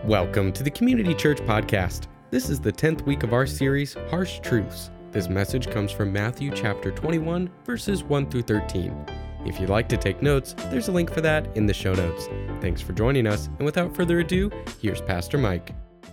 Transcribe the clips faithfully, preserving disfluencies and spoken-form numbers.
Welcome to the Community Church Podcast. This is the tenth week of our series, Harsh Truths. This message comes from Matthew chapter twenty-one, verses one through thirteen. If you'd like to take notes, there's a link for that in the show notes. Thanks for joining us, and without further ado, here's Pastor Mike.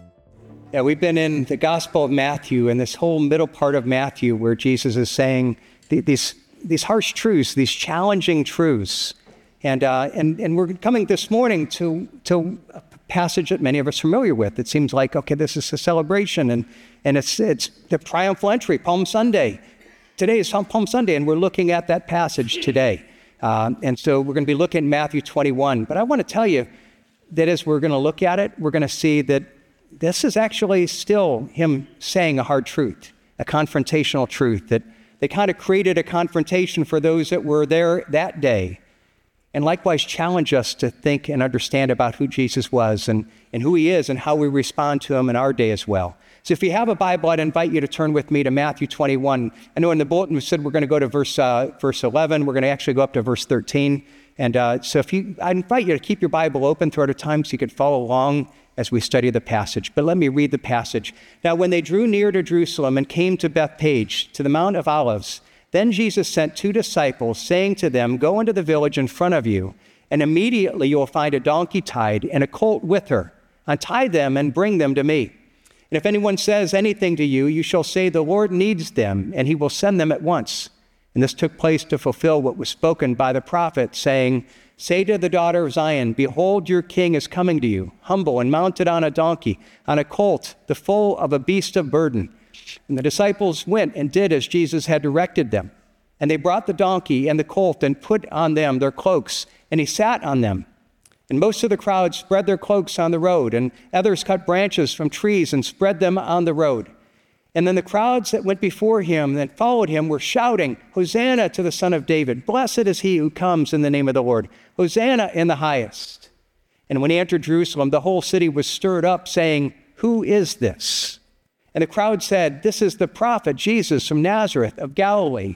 Yeah, we've been in the Gospel of Matthew, and this whole middle part of Matthew where Jesus is saying th- these these harsh truths, these challenging truths. And uh, and and we're coming this morning to to a passage that many of us are familiar with. It seems like, okay, this is a celebration, and and it's it's the triumphal entry, Palm Sunday. Today is Palm Sunday, and we're looking at that passage today. Uh, and so we're going to be looking at Matthew twenty-one. But I want to tell you that as we're going to look at it, we're going to see that this is actually still him saying a hard truth, a confrontational truth, that they kind of created a confrontation for those that were there that day. And likewise challenge us to think and understand about who Jesus was and, and who he is and how we respond to him in our day as well. So if you have a Bible, I'd invite you to turn with me to Matthew twenty-one. I know in the bulletin we said we're going to go to verse uh, verse eleven. We're going to actually go up to verse thirteen. And uh, so if you, I invite you to keep your Bible open throughout a time so you could follow along as we study the passage. But let me read the passage. Now, when they drew near to Jerusalem and came to Bethpage, to the Mount of Olives, then Jesus sent two disciples, saying to them, "Go into the village in front of you, and immediately you will find a donkey tied and a colt with her. Untie them and bring them to me. And if anyone says anything to you, you shall say, 'The Lord needs them,' and he will send them at once." And this took place to fulfill what was spoken by the prophet, saying, "Say to the daughter of Zion, behold, your king is coming to you, humble and mounted on a donkey, on a colt, the foal of a beast of burden." And the disciples went and did as Jesus had directed them. And they brought the donkey and the colt and put on them their cloaks, and he sat on them. And most of the crowd spread their cloaks on the road, and others cut branches from trees and spread them on the road. And then the crowds that went before him and followed him were shouting, "Hosanna to the Son of David! Blessed is he who comes in the name of the Lord! Hosanna in the highest!" And when he entered Jerusalem, the whole city was stirred up, saying, "Who is this?" And the crowd said, "This is the prophet Jesus from Nazareth of Galilee."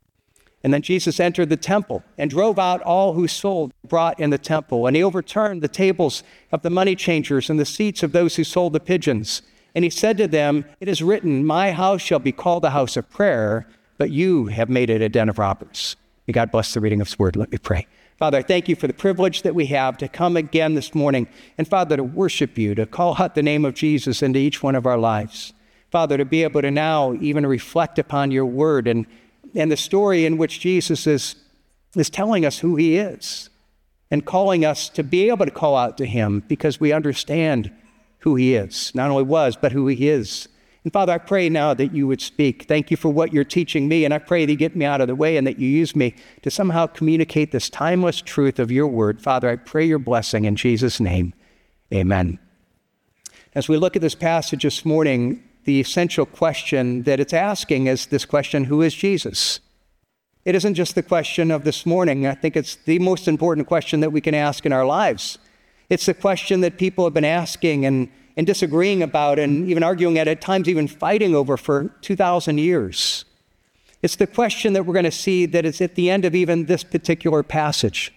And then Jesus entered the temple and drove out all who sold and brought in the temple. And he overturned the tables of the money changers and the seats of those who sold the pigeons. And he said to them, "It is written, 'My house shall be called a house of prayer,' but you have made it a den of robbers." May God bless the reading of his word. Let me pray. Father, I thank you for the privilege that we have to come again this morning. And Father, to worship you, to call out the name of Jesus into each one of our lives. Father, to be able to now even reflect upon your word and, and the story in which Jesus is, is telling us who he is and calling us to be able to call out to him because we understand who he is, not only was, but who he is. And Father, I pray now that you would speak. Thank you for what you're teaching me, and I pray that you get me out of the way and that you use me to somehow communicate this timeless truth of your word. Father, I pray your blessing in Jesus' name. Amen. As we look at this passage this morning, the essential question that it's asking is this question, who is Jesus? It isn't just the question of this morning. I think it's the most important question that we can ask in our lives. It's the question that people have been asking and, and disagreeing about and even arguing at, at times even fighting over for two thousand years. It's the question that we're going to see that is at the end of even this particular passage.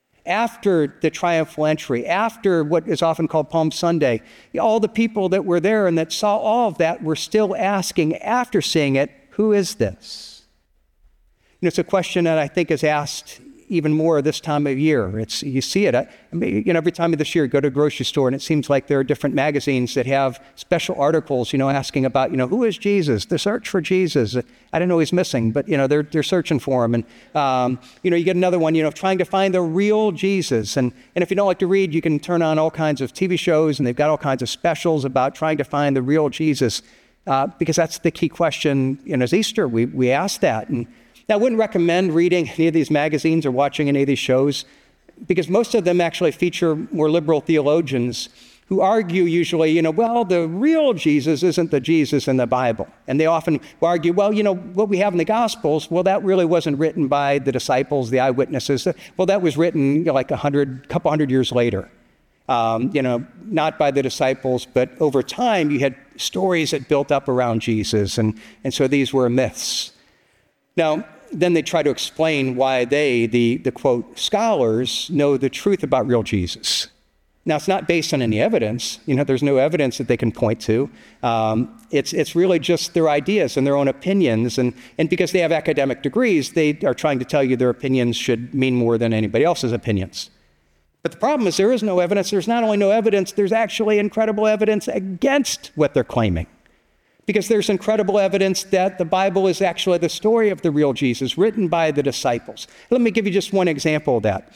After the triumphal entry, after what is often called Palm Sunday, all the people that were there and that saw all of that were still asking, after seeing it, who is this? And it's a question that I think is asked even more this time of year. It's you see it. I mean, you know, every time of this year, you go to a grocery store, and it seems like there are different magazines that have special articles, you know, asking about, you know, who is Jesus? The search for Jesus. I don't know he's missing, but you know, they're they're searching for him. And um, you know, you get another one, you know, trying to find the real Jesus. And and if you don't like to read, you can turn on all kinds of T V shows, and they've got all kinds of specials about trying to find the real Jesus, uh, because that's the key question. You know, as Easter, we we ask that. And now, I wouldn't recommend reading any of these magazines or watching any of these shows because most of them actually feature more liberal theologians who argue usually, you know, well, the real Jesus isn't the Jesus in the Bible. And they often argue, well, you know, what we have in the Gospels, well, that really wasn't written by the disciples, the eyewitnesses. Well, that was written you know, like a hundred, couple hundred years later. Um, you know, not by the disciples, but over time you had stories that built up around Jesus. And, and so these were myths. Now, then they try to explain why they, the, the quote, scholars, know the truth about real Jesus. Now, it's not based on any evidence. You know, there's no evidence that they can point to. Um, it's it's really just their ideas and their own opinions. And, and because they have academic degrees, they are trying to tell you their opinions should mean more than anybody else's opinions. But the problem is there is no evidence. There's not only no evidence, there's actually incredible evidence against what they're claiming. Because there's incredible evidence that the Bible is actually the story of the real Jesus, written by the disciples. Let me give you just one example of that.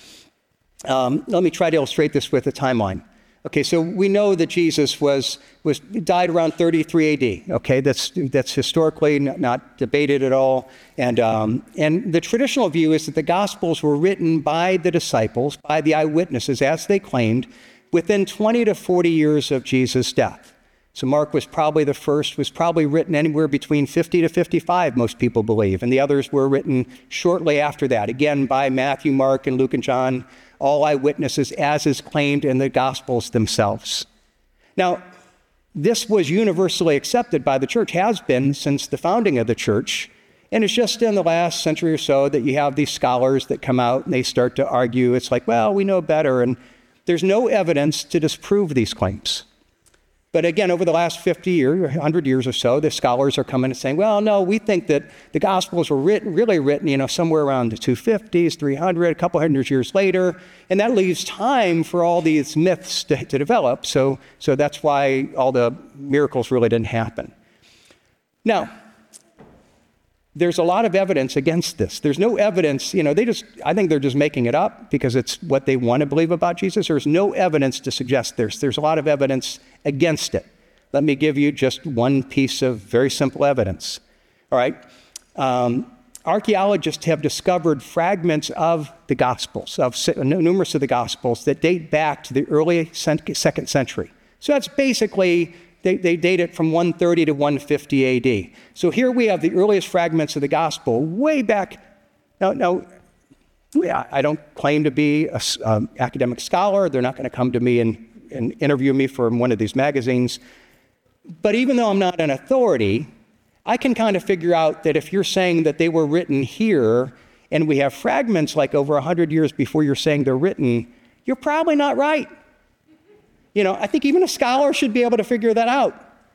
Um, let me try to illustrate this with a timeline. Okay, so we know that Jesus was was died around thirty-three A D. Okay, that's that's historically not, not debated at all. And um, and the traditional view is that the Gospels were written by the disciples, by the eyewitnesses, as they claimed, within twenty to forty years of Jesus' death. So Mark was probably the first, was probably written anywhere between fifty to fifty-five, most people believe. And the others were written shortly after that, again, by Matthew, Mark, and Luke and John, all eyewitnesses, as is claimed in the Gospels themselves. Now, this was universally accepted by the church, has been since the founding of the church. And it's just in the last century or so that you have these scholars that come out and they start to argue. It's like, well, we know better. And there's no evidence to disprove these claims. But again, over the last fifty years, one hundred years or so, the scholars are coming and saying, well, no, we think that the Gospels were written, really written, you know, somewhere around the two fifties, three hundred, a couple hundred years later. And that leaves time for all these myths to, to develop. So, so that's why all the miracles really didn't happen. Now, there's a lot of evidence against this. There's no evidence, you know, they just, I think they're just making it up because it's what they want to believe about Jesus. There's no evidence to suggest this. There's a lot of evidence against it. Let me give you just one piece of very simple evidence. All right. Um, archaeologists have discovered fragments of the Gospels, of numerous of the Gospels that date back to the early second century. So that's basically They, they date it from one thirty to one fifty A D. So here we have the earliest fragments of the gospel way back. Now, now yeah, I don't claim to be an um, academic scholar. They're not going to come to me and, and interview me for one of these magazines. But even though I'm not an authority, I can kind of figure out that if you're saying that they were written here and we have fragments like over one hundred years before you're saying they're written, you're probably not right. You know, I think even a scholar should be able to figure that out.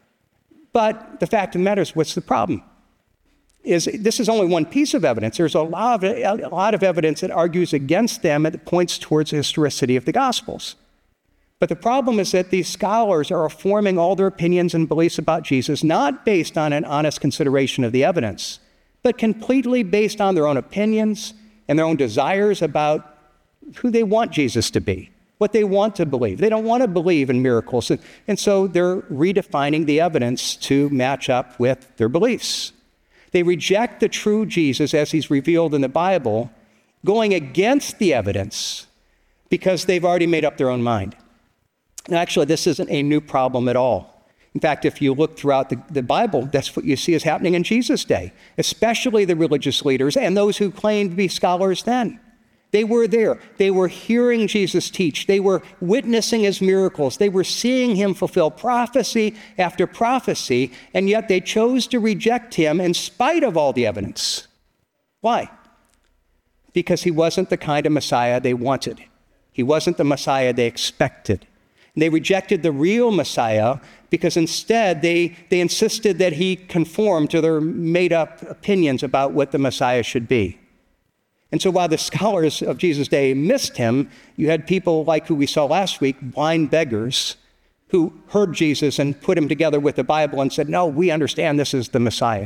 But the fact of the matter is, what's the problem? Is this is only one piece of evidence. There's a lot of, a lot of evidence that argues against them and that points towards the historicity of the Gospels. But the problem is that these scholars are forming all their opinions and beliefs about Jesus, not based on an honest consideration of the evidence, but completely based on their own opinions and their own desires about who they want Jesus to be, what they want to believe. They don't want to believe in miracles. And, and so they're redefining the evidence to match up with their beliefs. They reject the true Jesus as he's revealed in the Bible, going against the evidence because they've already made up their own mind. And actually, this isn't a new problem at all. In fact, if you look throughout the, the Bible, that's what you see is happening in Jesus' day, especially the religious leaders and those who claimed to be scholars then. They were there. They were hearing Jesus teach. They were witnessing his miracles. They were seeing him fulfill prophecy after prophecy, and yet they chose to reject him in spite of all the evidence. Why? Because he wasn't the kind of Messiah they wanted. He wasn't the Messiah they expected. And they rejected the real Messiah because instead they, they insisted that he conform to their made-up opinions about what the Messiah should be. And so while the scholars of Jesus' day missed him, you had people like who we saw last week, blind beggars, who heard Jesus and put him together with the Bible and said, no, we understand this is the Messiah.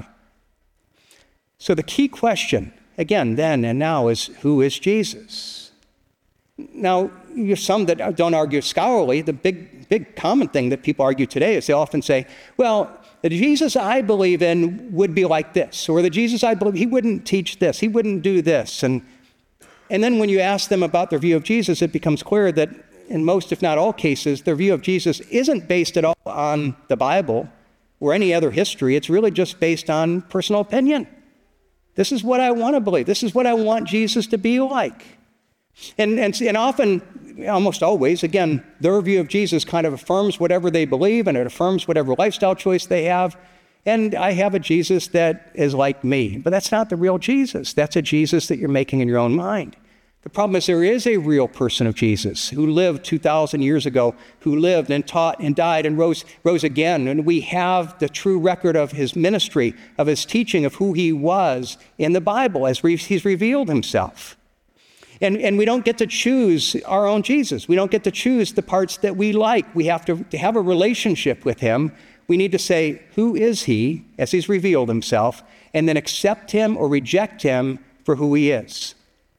So the key question, again, then and now, is who is Jesus? Now, you have some that don't argue scholarly. The big, big common thing that people argue today is they often say, well, the Jesus I believe in would be like this, or the Jesus I believe, he wouldn't teach this, he wouldn't do this. And, and then when you ask them about their view of Jesus, it becomes clear that in most, if not all cases, their view of Jesus isn't based at all on the Bible or any other history. It's really just based on personal opinion. This is what I want to believe. This is what I want Jesus to be like. And, and, and often, almost always, again, their view of Jesus kind of affirms whatever they believe, and it affirms whatever lifestyle choice they have. And I have a Jesus that is like me. But that's not the real Jesus. That's a Jesus that you're making in your own mind. The problem is there is a real person of Jesus who lived two thousand years ago, who lived and taught and died and rose, rose again. And we have the true record of his ministry, of his teaching, of who he was in the Bible as he's revealed himself. And, and we don't get to choose our own Jesus. We don't get to choose the parts that we like. We have to, to have a relationship with him. We need to say, who is he as he's revealed himself, and then accept him or reject him for who he is.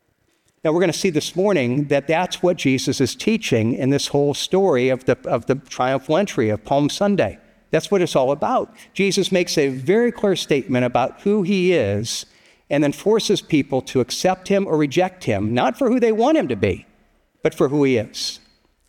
Now, we're going to see this morning that that's what Jesus is teaching in this whole story of the, of the triumphal entry of Palm Sunday. That's what it's all about. Jesus makes a very clear statement about who he is and then forces people to accept him or reject him, not for who they want him to be, but for who he is.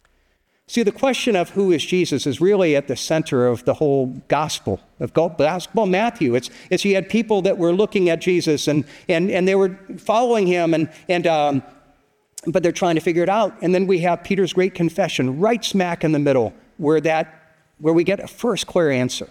See, the question of who is Jesus is really at the center of the whole gospel, of Gospel of Matthew. It's, it's you had people that were looking at Jesus and, and, and they were following him, and, and um, but they're trying to figure it out. And then we have Peter's great confession right smack in the middle where, that, where we get a first clear answer.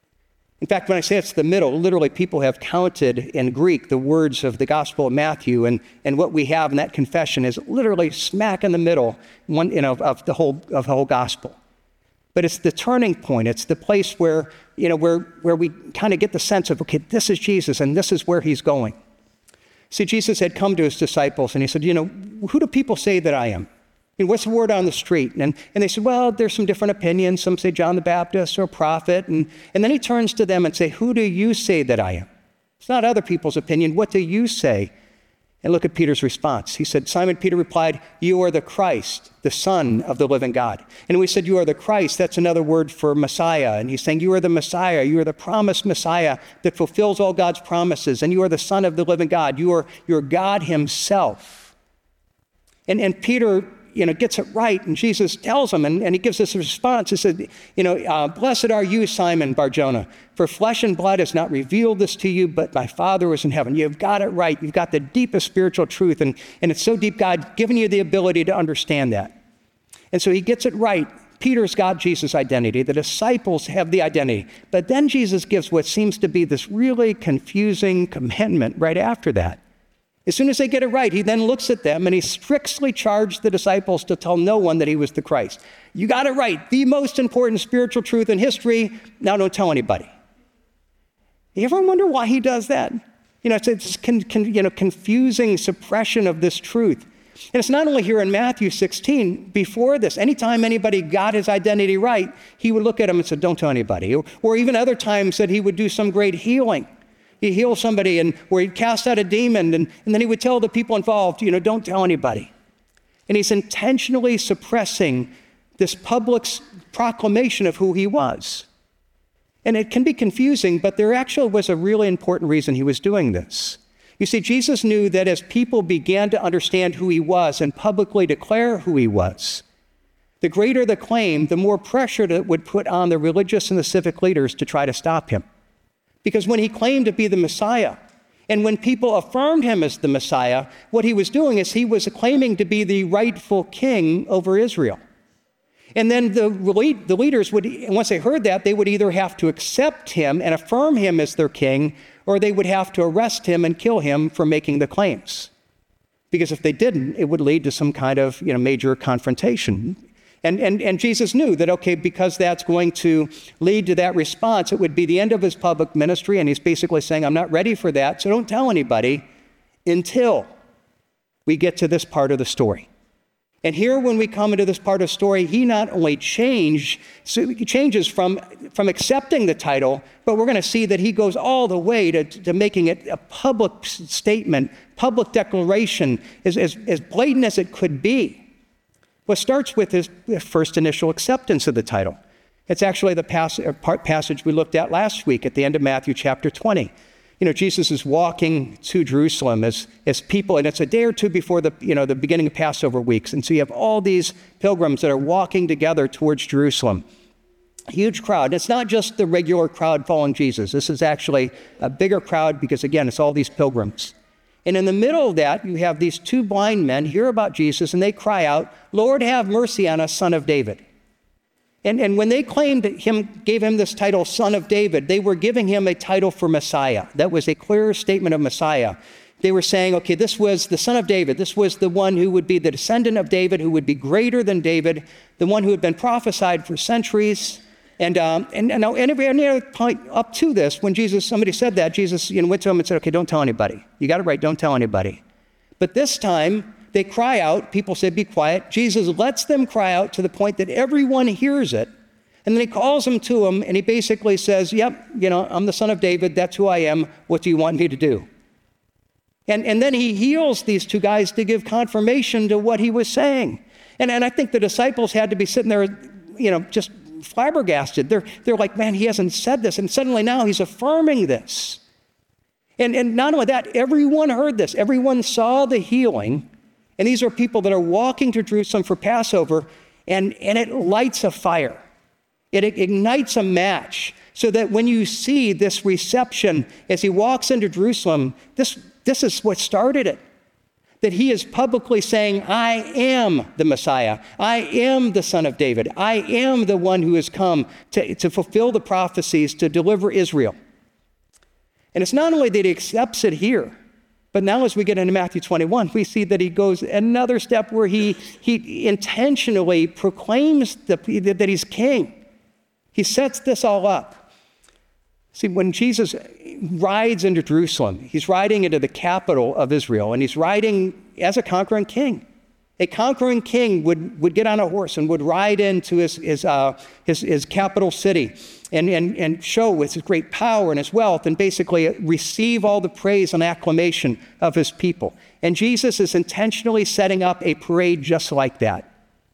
In fact, when I say it's the middle, literally people have counted in Greek the words of the Gospel of Matthew, and, and what we have in that confession is literally smack in the middle one, you know, of the whole of the whole gospel. But it's the turning point. It's the place where, you know, where, where we kind of get the sense of, okay, this is Jesus and this is where he's going. See, Jesus had come to his disciples and he said, you know, who do people say that I am? And what's the word on the street? And, and they said, well, there's some different opinions. Some say John the Baptist or a prophet. And, and then he turns to them and say, who do you say that I am? It's not other people's opinion. What do you say? And look at Peter's response. He said, Simon Peter replied, you are the Christ, the Son of the living God. And we said, you are the Christ. That's another word for Messiah. And he's saying, you are the Messiah. You are the promised Messiah that fulfills all God's promises. And you are the Son of the living God. You are, you are God himself. And, and Peter, you know, gets it right, and Jesus tells him, and, and he gives us a response. He said, you know, uh, blessed are you, Simon Bar-Jonah, for flesh and blood has not revealed this to you, but my Father who is in heaven. You've got it right. You've got the deepest spiritual truth, and, and it's so deep, God given you the ability to understand that. And so he gets it right. Peter's got Jesus' identity. The disciples have the identity. But then Jesus gives what seems to be this really confusing commandment right after that. As soon as they get it right, he then looks at them and he strictly charged the disciples to tell no one that he was the Christ. You got it right. The most important spiritual truth in history. Now don't tell anybody. You ever wonder why he does that? You know, it's, it's con, con, you know, confusing suppression of this truth. And it's not only here in Matthew sixteen. Before this, anytime anybody got his identity right, he would look at them and say, don't tell anybody. Or, or even other times that he would do some great healing. He'd heal somebody, and where he'd cast out a demon, and, and then he would tell the people involved, you know, don't tell anybody. And he's intentionally suppressing this public proclamation of who he was. And it can be confusing, but there actually was a really important reason he was doing this. You see, Jesus knew that as people began to understand who he was and publicly declare who he was, the greater the claim, the more pressure it would put on the religious and the civic leaders to try to stop him. Because when he claimed to be the Messiah, and when people affirmed him as the Messiah, what he was doing is he was claiming to be the rightful king over Israel. And then the, the leaders would, once they heard that, they would either have to accept him and affirm him as their king, or they would have to arrest him and kill him for making the claims. Because if they didn't, it would lead to some kind of, you know, major confrontation. And, and, and Jesus knew that, okay, because that's going to lead to that response, it would be the end of his public ministry. And he's basically saying, I'm not ready for that, so don't tell anybody until we get to this part of the story. And here, when we come into this part of the story, he not only changed, so he changes from, from accepting the title, but we're going to see that he goes all the way to, to making it a public statement, public declaration, as, as, as blatant as it could be. What starts with his first initial acceptance of the title. It's actually the pas- part passage we looked at last week at the end of Matthew chapter twenty. You know, Jesus is walking to Jerusalem as, as people, and it's a day or two before the, you know, the beginning of Passover weeks. And so you have all these pilgrims that are walking together towards Jerusalem. Huge crowd. It's not just the regular crowd following Jesus. This is actually a bigger crowd because, again, it's all these pilgrims. And in the middle of that, you have these two blind men hear about Jesus, and they cry out, Lord, have mercy on us, Son of David. And, and when they claimed that him, gave him this title, Son of David, they were giving him a title for Messiah. That was a clear statement of Messiah. They were saying, okay, this was the son of David. This was the one who would be the descendant of David, who would be greater than David, the one who had been prophesied for centuries. And um, and, and, and every, every other point up to this, when Jesus, somebody said that, Jesus you know, went to him and said, okay, don't tell anybody. You got it right, don't tell anybody. But this time, they cry out. People say, be quiet. Jesus lets them cry out to the point that everyone hears it. And then he calls them to him, and he basically says, yep, you know, I'm the son of David. That's who I am. What do you want me to do? And, and then he heals these two guys to give confirmation to what he was saying. And, and I think the disciples had to be sitting there, you know, just flabbergasted. They're, they're like, man, he hasn't said this. And suddenly now he's affirming this. And, and not only that, everyone heard this. Everyone saw the healing. And these are people that are walking to Jerusalem for Passover, and, and it lights a fire. It ignites a match so that when you see this reception as he walks into Jerusalem, this, this is what started it. That he is publicly saying, I am the Messiah. I am the Son of David. I am the one who has come to, to fulfill the prophecies, to deliver Israel. And it's not only that he accepts it here, but now as we get into Matthew twenty-one, we see that he goes another step where he, he intentionally proclaims the, that he's king. He sets this all up. See, when Jesus rides into Jerusalem, he's riding into the capital of Israel, and he's riding as a conquering king. A conquering king would, would get on a horse and would ride into his, his, uh, his, his capital city and, and, and show his great power and his wealth and basically receive all the praise and acclamation of his people. And Jesus is intentionally setting up a parade just like that.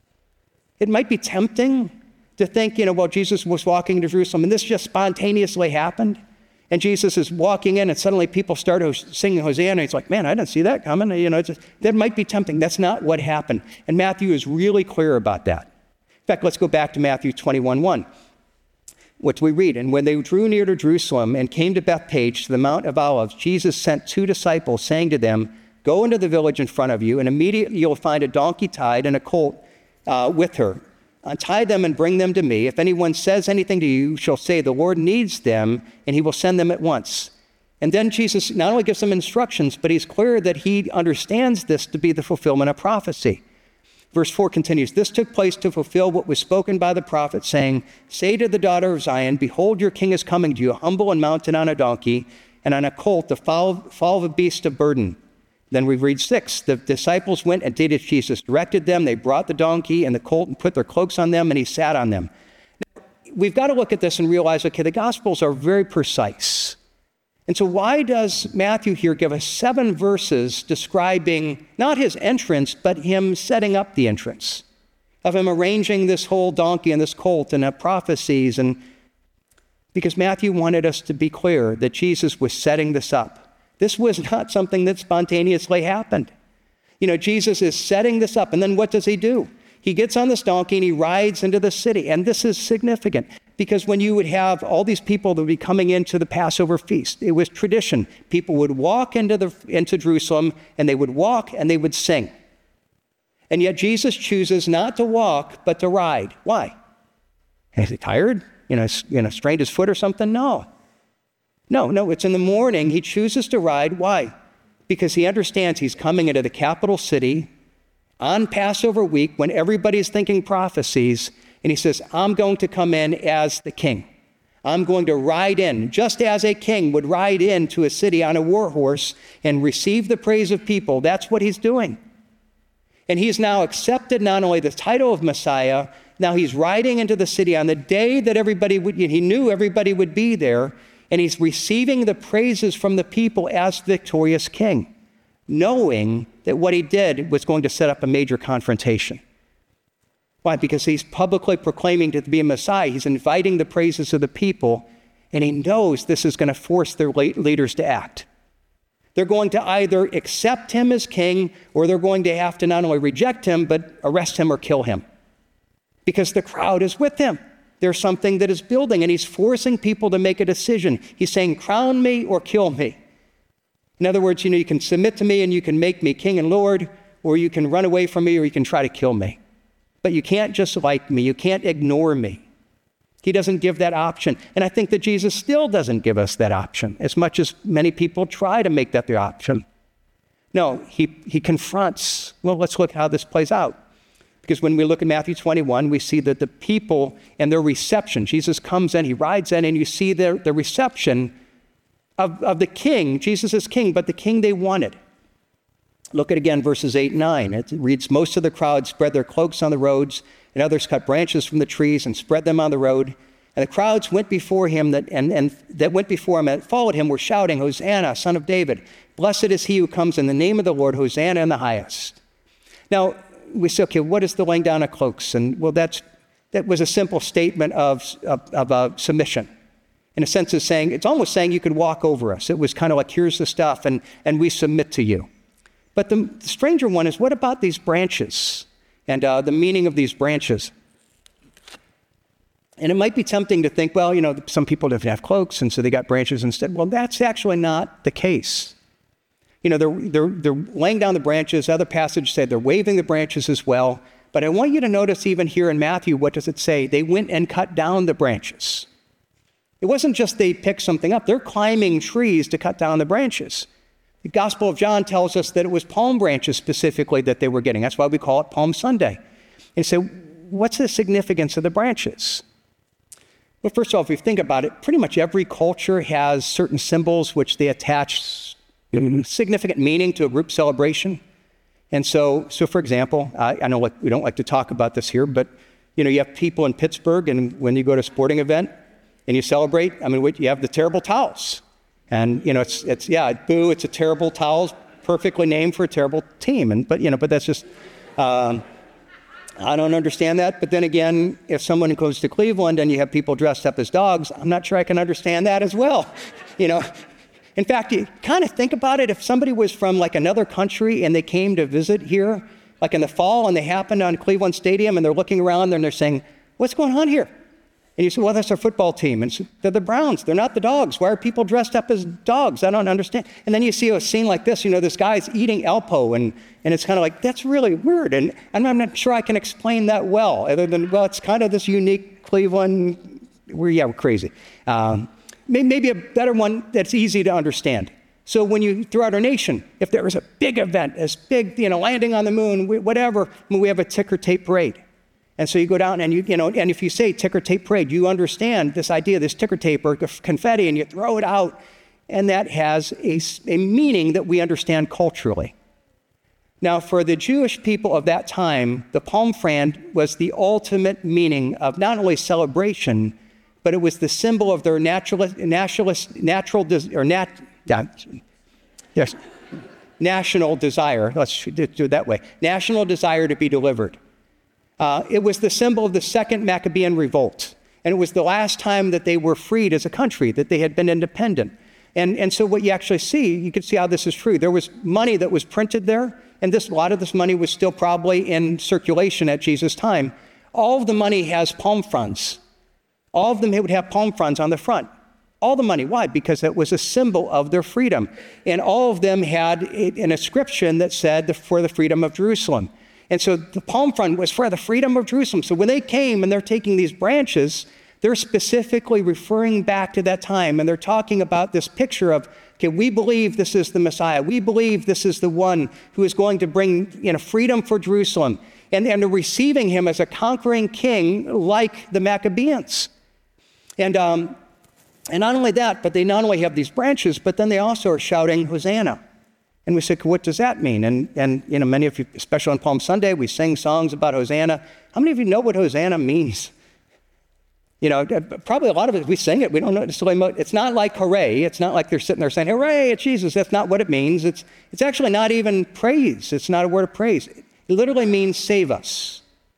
It might be tempting to think, you know, well, Jesus was walking to Jerusalem and this just spontaneously happened. And Jesus is walking in and suddenly people start singing Hosanna. He's like, man, I didn't see that coming. You know, it's just, that might be tempting. That's not what happened. And Matthew is really clear about that. In fact, let's go back to Matthew twenty-one one, which we read. And when they drew near to Jerusalem and came to Bethpage, to the Mount of Olives, Jesus sent two disciples, saying to them, go into the village in front of you, and immediately you'll find a donkey tied and a colt uh, with her. Untie them and bring them to me. If anyone says anything to you, you shall say, the Lord needs them, and he will send them at once. And then Jesus not only gives them instructions, but he's clear that he understands this to be the fulfillment of prophecy. Verse four continues, this took place to fulfill what was spoken by the prophet, saying, say to the daughter of Zion, behold, your king is coming to you, humble and mounted on a donkey, and on a colt, the foal, foal of a beast of burden. Then we read six, the disciples went and did as Jesus directed them. They brought the donkey and the colt and put their cloaks on them, and he sat on them. Now, we've got to look at this and realize, okay, the Gospels are very precise. And so why does Matthew here give us seven verses describing not his entrance, but him setting up the entrance, of him arranging this whole donkey and this colt and the prophecies? And because Matthew wanted us to be clear that Jesus was setting this up. This was not something that spontaneously happened. You know, Jesus is setting this up, and then what does he do? He gets on this donkey and he rides into the city. And this is significant because when you would have all these people that would be coming into the Passover feast, it was tradition. People would walk into the into Jerusalem, and they would walk and they would sing. And yet Jesus chooses not to walk, but to ride. Why? Is he tired? You know, you know, strained his foot or something? No. No, no, it's in the morning. He chooses to ride. Why? Because he understands he's coming into the capital city on Passover week when everybody's thinking prophecies, and he says, I'm going to come in as the king. I'm going to ride in, just as a king would ride into a city on a war horse and receive the praise of people. That's what he's doing. And he's now accepted not only the title of Messiah, now he's riding into the city on the day that everybody would, he knew everybody would be there, and he's receiving the praises from the people as victorious king, knowing that what he did was going to set up a major confrontation. Why? Because he's publicly proclaiming to be a Messiah. He's inviting the praises of the people, and he knows this is going to force their leaders to act. They're going to either accept him as king, or they're going to have to not only reject him, but arrest him or kill him. Because the crowd is with him. There's something that is building, and he's forcing people to make a decision. He's saying, crown me or kill me. In other words, you know, you can submit to me and you can make me king and Lord, or you can run away from me, or you can try to kill me. But you can't just like me. You can't ignore me. He doesn't give that option. And I think that Jesus still doesn't give us that option, as much as many people try to make that the option. No, he, he confronts. Well, let's look how this plays out. Because when we look at Matthew twenty-one, we see that the people and their reception, Jesus comes in, he rides in, and you see the, the reception of, of the king. Jesus is king, but the king they wanted. Look at again verses eight and nine. It reads, most of the crowd spread their cloaks on the roads, and others cut branches from the trees and spread them on the road. And the crowds went before him that and, and that went before him and followed him were shouting, Hosanna, son of David. Blessed is he who comes in the name of the Lord, Hosanna in the highest. Now, we say, okay, what is the laying down of cloaks? And well, that's that was a simple statement of, of, of uh, submission. In a sense, it's saying, it's almost saying you could walk over us. It was kind of like, here's the stuff, and, and we submit to you. But the, the stranger one is, what about these branches and uh, the meaning of these branches? And it might be tempting to think, well, you know, some people didn't have cloaks, and so they got branches instead. Well, that's actually not the case. You know, they're, they're, they're laying down the branches. Other passages say they're waving the branches as well. But I want you to notice even here in Matthew, what does it say? They went and cut down the branches. It wasn't just they picked something up. They're climbing trees to cut down the branches. The Gospel of John tells us that it was palm branches specifically that they were getting. That's why we call it Palm Sunday. And so what's the significance of the branches? Well, first of all, if you think about it, pretty much every culture has certain symbols which they attach significant meaning to a group celebration. And so, so for example, I, I know like, we don't like to talk about this here, but you know, you have people in Pittsburgh, and when you go to a sporting event and you celebrate, I mean, you have the terrible towels. And, you know, it's, it's yeah, boo, it's a terrible towels, perfectly named for a terrible team. And, but, you know, but that's just, um, I don't understand that. But then again, if someone goes to Cleveland and you have people dressed up as dogs, I'm not sure I can understand that as well, you know. In fact, you kind of think about it, if somebody was from like another country and they came to visit here, like in the fall, and they happened on Cleveland Stadium and they're looking around and they're saying, what's going on here? And you say, well, that's our football team. And so, they're the Browns. They're not the Dogs. Why are people dressed up as dogs? I don't understand. And then you see a scene like this, you know, this guy's eating Alpo, and, and it's kind of like, that's really weird. And I'm not sure I can explain that well, other than, well, it's kind of this unique Cleveland, we're, yeah, we're crazy. Um, maybe a better one that's easy to understand. So when you, throughout our nation, if there was a big event, as big, you know, landing on the moon, whatever, we have a ticker tape parade. And so you go down and you, you know, and if you say ticker tape parade, you understand this idea, this ticker tape or confetti, and you throw it out, and that has a, a meaning that we understand culturally. Now, for the Jewish people of that time, the palm frond was the ultimate meaning of not only celebration, but it was the symbol of their naturalist, naturalist, natural, or nat, yes, national desire. Let's do it that way. National desire to be delivered. Uh, it was the symbol of the Second Maccabean Revolt, and it was the last time that they were freed as a country, that they had been independent. And, and so what you actually see, you can see how this is true. There was money that was printed there, and this, a lot of this money was still probably in circulation at Jesus' time. All of the money has palm fronds. All of them would have palm fronds on the front. All the money. Why? Because it was a symbol of their freedom. And all of them had an inscription that said, the, for the freedom of Jerusalem. And so the palm frond was for the freedom of Jerusalem. So when they came and they're taking these branches, they're specifically referring back to that time. And they're talking about this picture of, okay, we believe this is the Messiah. We believe this is the one who is going to bring, you know, freedom for Jerusalem. And, and they're receiving him as a conquering king like the Maccabeans. And um, and not only that, but they not only have these branches, but then they also are shouting, Hosanna. And we say, what does that mean? And, and you know, many of you, especially on Palm Sunday, we sing songs about Hosanna. How many of you know what Hosanna means? You know, probably a lot of it, we sing it. We don't know necessarily. It's not like hooray. It's not like they're sitting there saying, hooray, it's Jesus. That's not what it means. It's, it's actually not even praise. It's not a word of praise. It literally means save us.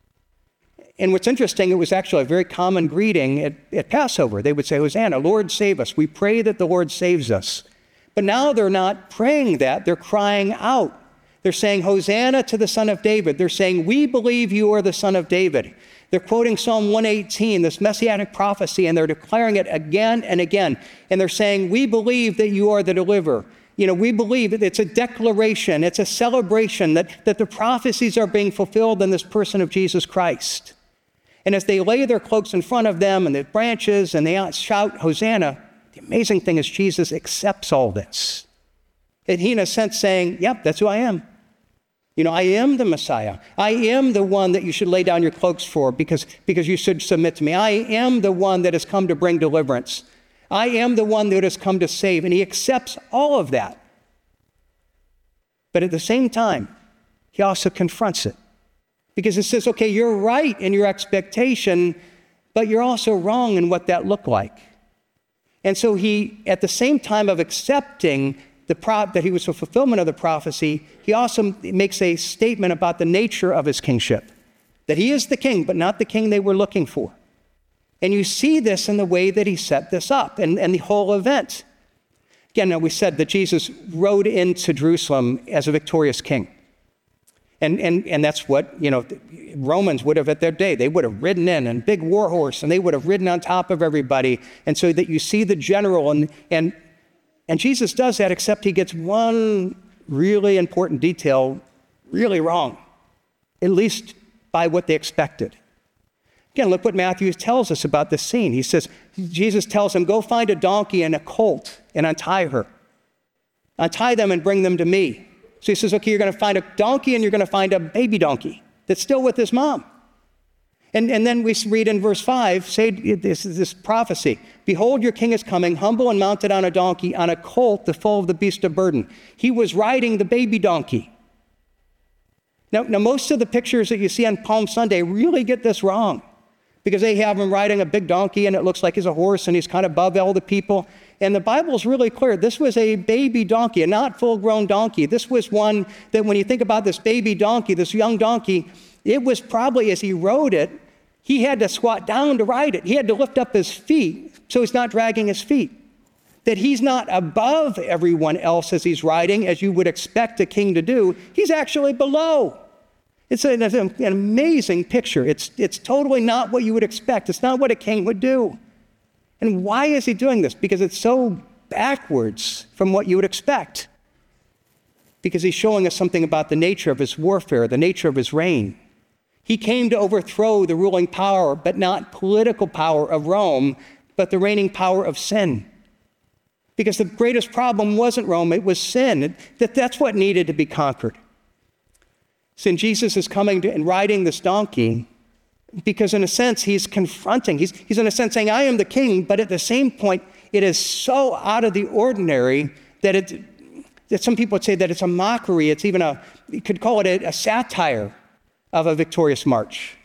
And what's interesting, it was actually a very common greeting at, at Passover. They would say, Hosanna, Lord, save us. We pray that the Lord saves us. But now they're not praying that. They're crying out. They're saying, Hosanna to the Son of David. They're saying, we believe you are the Son of David. They're quoting Psalm one eighteen, this messianic prophecy, and they're declaring it again and again. And they're saying, we believe that you are the deliverer. You know, we believe that it's a declaration, it's a celebration that, that the prophecies are being fulfilled in this person of Jesus Christ. And as they lay their cloaks in front of them and the branches and they shout, Hosanna, the amazing thing is Jesus accepts all this. And he, in a sense, saying, yep, that's who I am. You know, I am the Messiah. I am the one that you should lay down your cloaks for because, because you should submit to me. I am the one that has come to bring deliverance. I am the one that has come to save. And he accepts all of that. But at the same time, he also confronts it. Because it says, okay, you're right in your expectation, but you're also wrong in what that looked like. And so he, at the same time of accepting the pro- that he was a fulfillment of the prophecy, he also makes a statement about the nature of his kingship, that he is the king, but not the king they were looking for. And you see this in the way that he set this up and, and the whole event. Again, now we said that Jesus rode into Jerusalem as a victorious king. And, and, and that's what, you know, Romans would have at their day. They would have ridden in and big war horse, and they would have ridden on top of everybody. And so that you see the general, and, and, and Jesus does that, except he gets one really important detail really wrong, at least by what they expected. Again, look what Matthew tells us about this scene. He says, Jesus tells him, go find a donkey and a colt and untie her. Untie them and bring them to me. So he says, okay, you're going to find a donkey and you're going to find a baby donkey that's still with his mom. And, and then we read in verse five, say this is this prophecy. Behold, your king is coming, humble and mounted on a donkey, on a colt, the foal of the beast of burden. He was riding the baby donkey. Now, now, most of the pictures that you see on Palm Sunday really get this wrong because they have him riding a big donkey and it looks like he's a horse and he's kind of above all the people. And the Bible's really clear. This was a baby donkey, a not full-grown donkey. This was one that when you think about this baby donkey, this young donkey, it was probably as he rode it, he had to squat down to ride it. He had to lift up his feet so he's not dragging his feet. That he's not above everyone else as he's riding, as you would expect a king to do. He's actually below. It's an, an amazing picture. It's, it's totally not what you would expect. It's not what a king would do. And why is he doing this? Because it's so backwards from what you would expect. Because he's showing us something about the nature of his warfare, the nature of his reign. He came to overthrow the ruling power, but not political power of Rome, but the reigning power of sin. Because the greatest problem wasn't Rome, it was sin. That that's what needed to be conquered. Sin, Jesus is coming to, and riding this donkey because in a sense he's confronting. He's, he's in a sense saying, I am the king, but at the same point, it is so out of the ordinary that it, that some people would say that it's a mockery. It's even a, you could call it a, a satire of a victorious march.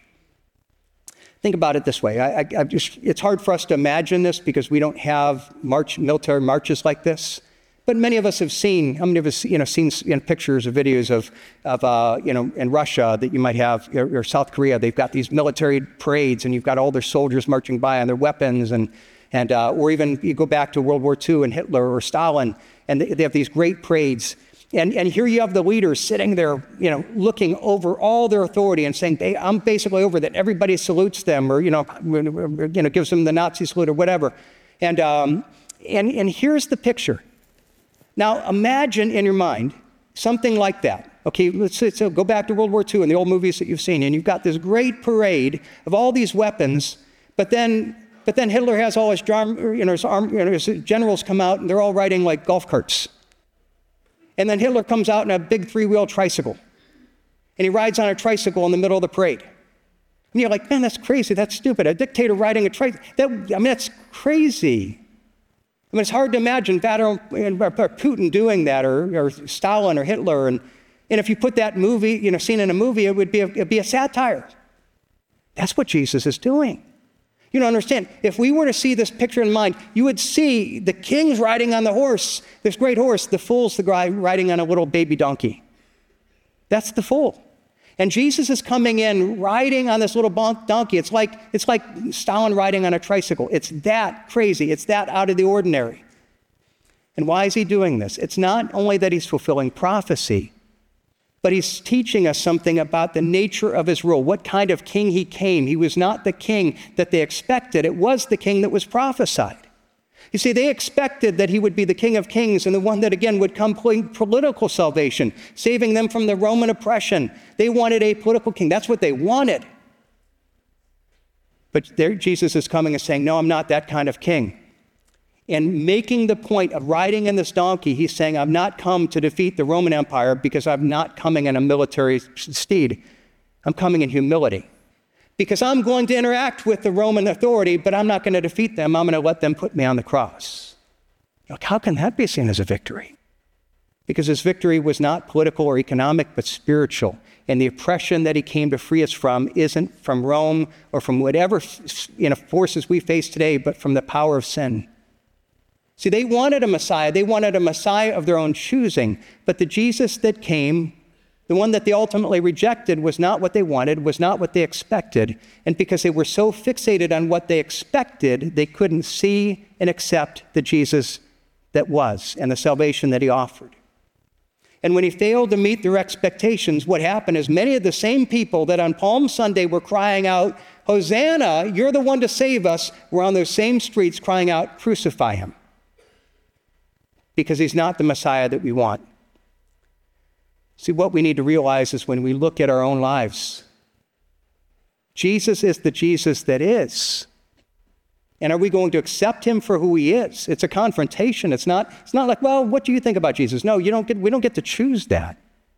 Think about it this way. I, I, I just, it's hard for us to imagine this because we don't have march, military marches like this. But many of us have seen, how many of us, you know, seen you know, pictures or videos of, of uh, you know, in Russia that you might have, or, or South Korea, they've got these military parades and you've got all their soldiers marching by on their weapons and, and uh, or even you go back to World War Two and Hitler or Stalin and they, they have these great parades. And, and here you have the leaders sitting there, you know, looking over all their authority and saying, hey, I'm basically over that. Everybody salutes them or, you know, you know, gives them the Nazi salute or whatever. And, um, and, and here's the picture. Now, imagine in your mind something like that. Okay, let's say, so go back to World War Two and the old movies that you've seen, and you've got this great parade of all these weapons, but then, but then Hitler has all his, you know, his, arm, you know, his generals come out, and they're all riding like golf carts. And then Hitler comes out in a big three-wheel tricycle, and he rides on a tricycle in the middle of the parade. And you're like, man, that's crazy. That's stupid. A dictator riding a tricycle. That, I mean, that's crazy. I mean, it's hard to imagine Putin doing that, or, or Stalin, or Hitler, and, and if you put that movie, you know, scene in a movie, it would be a, it'd be a satire. That's what Jesus is doing. You don't understand. If we were to see this picture in mind, you would see the king's riding on the horse, this great horse. The fool's the guy riding on a little baby donkey. That's the fool. And Jesus is coming in riding on this little donkey. It's like, it's like Stalin riding on a tricycle. It's that crazy. It's that out of the ordinary. And why is he doing this? It's not only that he's fulfilling prophecy, but he's teaching us something about the nature of his rule, what kind of king he came. He was not the king that they expected. It was the king that was prophesied. You see, they expected that he would be the King of Kings and the one that, again, would come political salvation, saving them from the Roman oppression. They wanted a political king. That's what they wanted. But there Jesus is coming and saying, no, I'm not that kind of king. And making the point of riding in this donkey, he's saying, I've not come to defeat the Roman Empire because I'm not coming in a military steed. I'm coming in humility. Because I'm going to interact with the Roman authority, but I'm not going to defeat them. I'm going to let them put me on the cross. Like, how can that be seen as a victory? Because his victory was not political or economic, but spiritual. And the oppression that he came to free us from isn't from Rome or from whatever you know, forces we face today, but from the power of sin. See, they wanted a Messiah. They wanted a Messiah of their own choosing. But the Jesus that came, the one that they ultimately rejected, was not what they wanted, was not what they expected. And because they were so fixated on what they expected, they couldn't see and accept the Jesus that was and the salvation that he offered. And when he failed to meet their expectations, what happened is many of the same people that on Palm Sunday were crying out, Hosanna, you're the one to save us, were on those same streets crying out, crucify him. Because he's not the Messiah that we want. See, what we need to realize is when we look at our own lives, Jesus is the Jesus that is. And are we going to accept him for who he is? It's a confrontation. It's not, it's not like, well, what do you think about Jesus? No, you don't get, we don't get to choose that.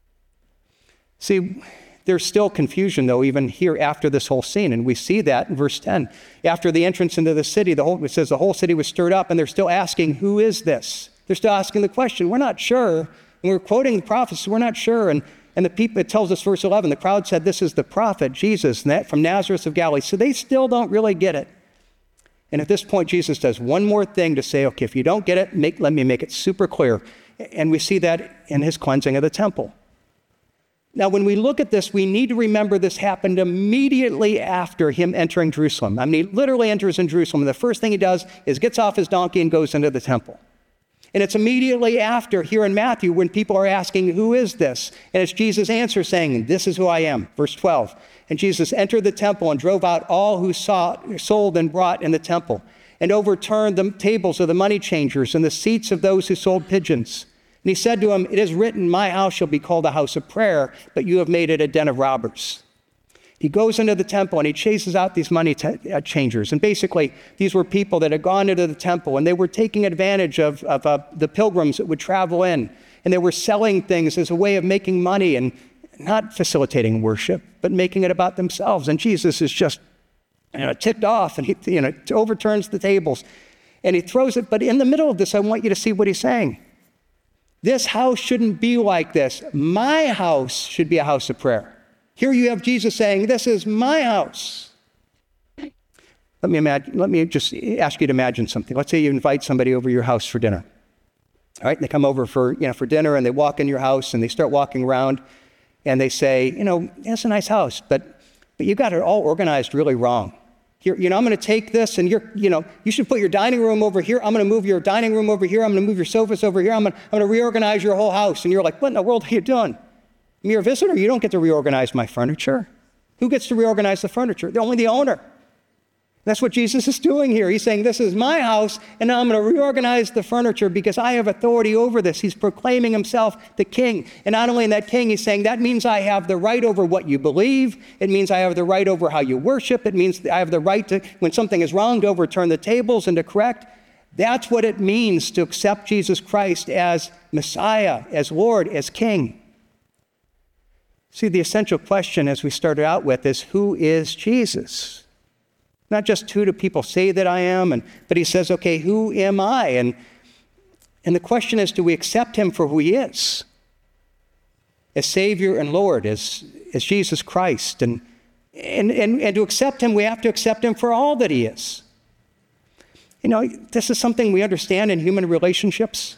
See, there's still confusion, though, even here after this whole scene. And we see that in verse ten. After the entrance into the city, the whole, it says the whole city was stirred up, and they're still asking, who is this? They're still asking the question. We're not sure. And we're quoting the prophets, so we're not sure. And, and the people, it tells us, verse eleven, the crowd said, this is the prophet, Jesus, from Nazareth of Galilee. So they still don't really get it. And at this point, Jesus does one more thing to say, okay, if you don't get it, make, let me make it super clear. And we see that in his cleansing of the temple. Now, when we look at this, we need to remember this happened immediately after him entering Jerusalem. I mean, he literally enters in Jerusalem, and the first thing he does is gets off his donkey and goes into the temple. And it's immediately after, here in Matthew, when people are asking, who is this? And it's Jesus' answer saying, this is who I am. Verse twelve. And Jesus entered the temple and drove out all who sought, sold and brought in the temple, and overturned the tables of the money changers and the seats of those who sold pigeons. And he said to him, it is written, my house shall be called a house of prayer, but you have made it a den of robbers. He goes into the temple and he chases out these money t- uh, changers. And basically, these were people that had gone into the temple and they were taking advantage of, of uh, the pilgrims that would travel in. And they were selling things as a way of making money and not facilitating worship, but making it about themselves. And Jesus is just you know, ticked off and he you know, overturns the tables and he throws it. But in the middle of this, I want you to see what he's saying. This house shouldn't be like this. My house should be a house of prayer. Here you have Jesus saying, this is my house. Let me imagine, let me just ask you to imagine something. Let's say you invite somebody over your house for dinner. All right, they come over for, you know, for dinner and they walk in your house and they start walking around and they say, you know, that's a nice house, but, but you got it all organized really wrong. Here, you know, I'm going to take this and you're, you know, you should put your dining room over here. I'm going to move your dining room over here. I'm going to move your sofas over here. I'm going to, I'm going to reorganize your whole house. And you're like, what in the world are you doing? You're a visitor. You don't get to reorganize my furniture. Who gets to reorganize the furniture? Only the owner. That's what Jesus is doing here. He's saying, this is my house, and now I'm going to reorganize the furniture because I have authority over this. He's proclaiming himself the king. And not only in that king, he's saying that means I have the right over what you believe. It means I have the right over how you worship. It means I have the right to, when something is wrong, to overturn the tables and to correct. That's what it means to accept Jesus Christ as Messiah, as Lord, as King. See, the essential question, as we started out with, is who is Jesus? Not just who do people say that I am, and, but he says, okay, who am I? And, and the question is, do we accept him for who he is? As Savior and Lord, as, as Jesus Christ. And, and, and, and to accept him, we have to accept him for all that he is. You know, this is something we understand in human relationships.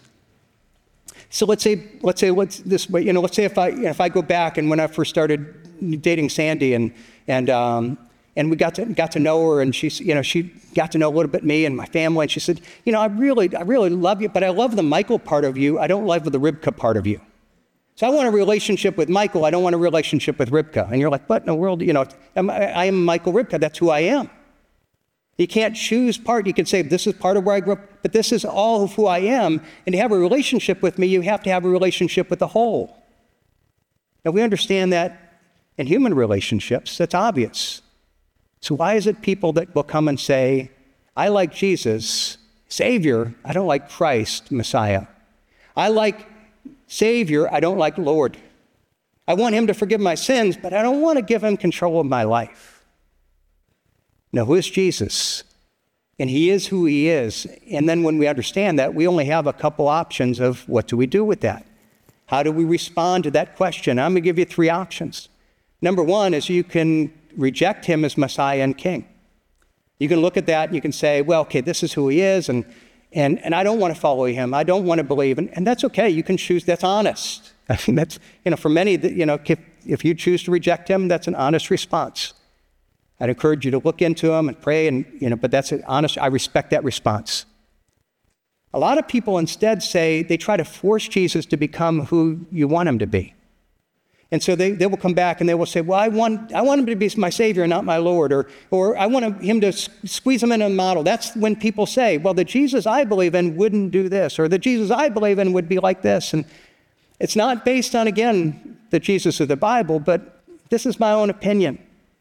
So let's say, let's say, let's this way, you know, let's say if I, if I go back and when I first started dating Sandy and, and, um, and we got to, got to know her and she's, you know, she got to know a little bit me and my family. And she said, you know, I really, I really love you, but I love the Michael part of you. I don't love the Rivka part of you. So I want a relationship with Michael. I don't want a relationship with Rivka. And you're like, what in the world? You know, I'm, I am Michael Rivka. That's who I am. You can't choose part. You can say, this is part of where I grew up, but this is all of who I am. And to have a relationship with me, you have to have a relationship with the whole. Now, we understand that in human relationships, that's obvious. So why is it people that will come and say, I like Jesus, Savior, I don't like Christ, Messiah. I like Savior, I don't like Lord. I want him to forgive my sins, but I don't want to give him control of my life. Now, who is Jesus? And he is who he is. And then when we understand that, we only have a couple options of what do we do with that? How do we respond to that question? I'm going to give you three options. Number one is you can reject him as Messiah and King. You can look at that and you can say, well, okay, this is who he is, and and, and I don't want to follow him. I don't want to believe. And, and that's okay. You can choose. That's honest. I mean, that's, you know, for many, you know, if, if you choose to reject him, that's an honest response. I'd encourage you to look into him and pray, and, you know, but that's an honest, I respect that response. A lot of people instead say they try to force Jesus to become who you want him to be. And so they, they will come back and they will say, well, I want I want him to be my Savior, not my Lord, or or I want him to squeeze him in a model. That's when people say, well, the Jesus I believe in wouldn't do this, or the Jesus I believe in would be like this. And it's not based on, again, the Jesus of the Bible, but this is my own opinion.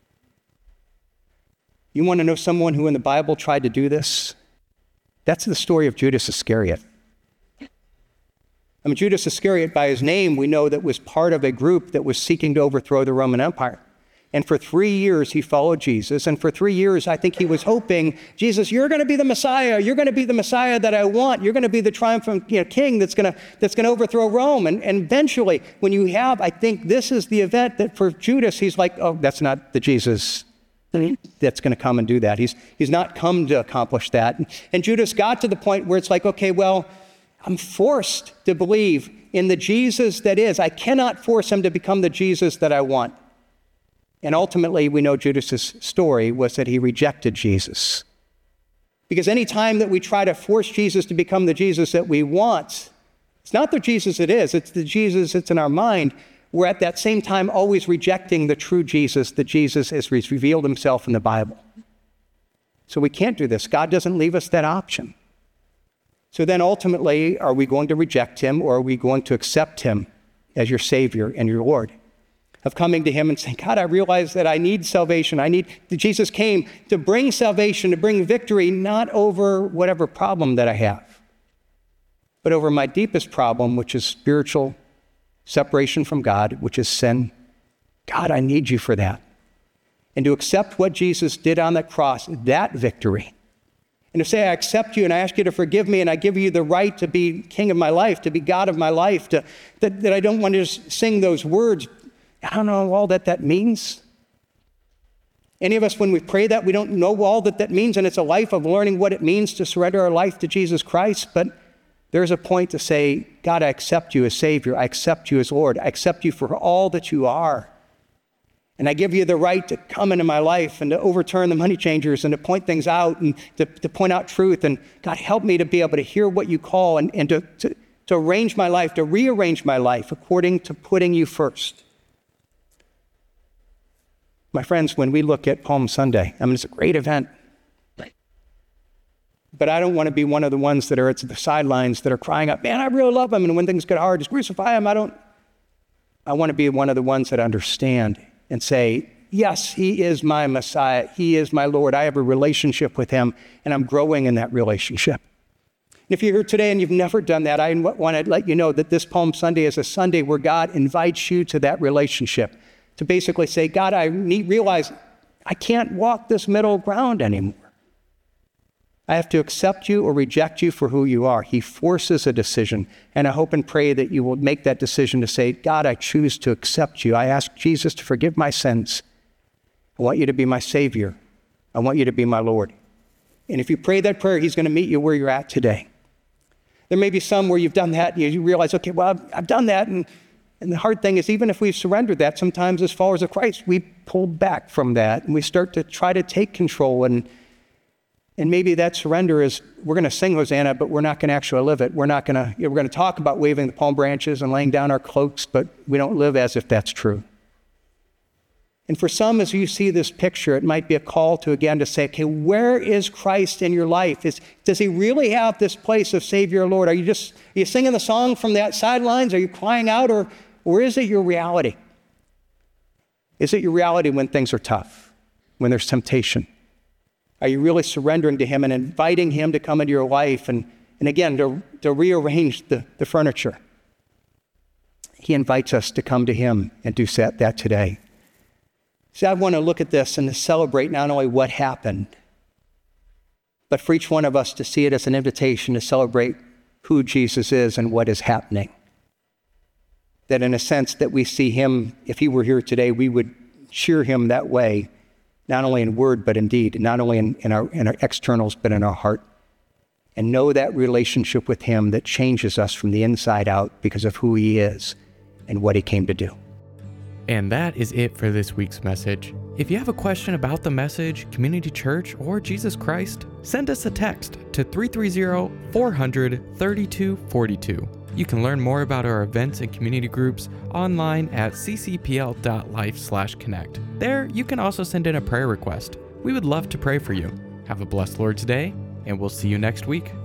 You want to know someone who in the Bible tried to do this? That's the story of Judas Iscariot. I mean, Judas Iscariot, by his name, we know that was part of a group that was seeking to overthrow the Roman Empire. And for three years, he followed Jesus. And for three years, I think he was hoping, Jesus, you're going to be the Messiah. You're going to be the Messiah that I want. You're going to be the triumphant, you know, king that's going to that's going to overthrow Rome. And, and eventually, when you have, I think this is the event that for Judas, he's like, oh, that's not the Jesus that's going to come and do that. He's he's not come to accomplish that. And, and Judas got to the point where it's like, okay, well, I'm forced to believe in the Jesus that is. I cannot force him to become the Jesus that I want. And ultimately, we know Judas's story was that he rejected Jesus. Because any time that we try to force Jesus to become the Jesus that we want, it's not the Jesus it is, it's the Jesus that's in our mind. We're at that same time always rejecting the true Jesus, the Jesus as revealed himself in the Bible. So we can't do this. God doesn't leave us that option. So then ultimately, are we going to reject him, or are we going to accept him as your Savior and your Lord? Of coming to him and saying, God, I realize that I need salvation. I need, Jesus came to bring salvation, to bring victory, not over whatever problem that I have, but over my deepest problem, which is spiritual separation from God, which is sin. God, I need you for that. And to accept what Jesus did on that cross, that victory. And to say, I accept you and I ask you to forgive me and I give you the right to be king of my life, to be God of my life, to, that, that I don't want to just sing those words. I don't know all that that means. Any of us, when we pray that, we don't know all that that means, and it's a life of learning what it means to surrender our life to Jesus Christ. But there's a point to say, God, I accept you as Savior. I accept you as Lord. I accept you for all that you are. And I give you the right to come into my life and to overturn the money changers and to point things out and to, to point out truth. And God, help me to be able to hear what you call and, and to, to, to arrange my life, to rearrange my life according to putting you first. My friends, when we look at Palm Sunday, I mean, it's a great event. But I don't want to be one of the ones that are at the sidelines that are crying out, man, I really love him. And when things get hard, just crucify him. I don't. I want to be one of the ones that understand and say, yes, he is my Messiah. He is my Lord. I have a relationship with him, and I'm growing in that relationship. And if you're here today and you've never done that, I want to let you know that this Palm Sunday is a Sunday where God invites you to that relationship, to basically say, God, I need, realize I can't walk this middle ground anymore. I have to accept you or reject you for who you are. He forces a decision, and I hope and pray that you will make that decision to say, God, I choose to accept you. I ask Jesus to forgive my sins. I want you to be my Savior. I want you to be my Lord. And if you pray that prayer, he's going to meet you where you're at today. There may be some where you've done that, and you realize, okay, well, I've, I've done that, and, and the hard thing is, even if we've surrendered that, sometimes as followers of Christ, we pull back from that, and we start to try to take control. And And maybe that surrender is, we're going to sing Hosanna, but we're not going to actually live it. We're not going to, you know, we're going to talk about waving the palm branches and laying down our cloaks, but we don't live as if that's true. And for some, as you see this picture, it might be a call to, again, to say, okay, where is Christ in your life? Is, does he really have this place of Savior, Lord? Are you just, are you singing the song from the sidelines? Are you crying out? Or, or is it your reality? Is it your reality when things are tough, when there's temptation? Are you really surrendering to him and inviting him to come into your life and, and again, to, to rearrange the, the furniture? He invites us to come to him and do that today. See, I want to look at this and to celebrate not only what happened, but for each one of us to see it as an invitation to celebrate who Jesus is and what is happening. That in a sense that we see him, if he were here today, we would cheer him that way, not only in word, but in deed, not only in, in, our, in our externals, but in our heart. And know that relationship with him that changes us from the inside out because of who he is and what he came to do. And that is it for this week's message. If you have a question about the message, Community Church, or Jesus Christ, send us a text to three three zero, four hundred, thirty-two forty-two. You can learn more about our events and community groups online at c c p l dot life slash connect. There, you can also send in a prayer request. We would love to pray for you. Have a blessed Lord's Day, and we'll see you next week.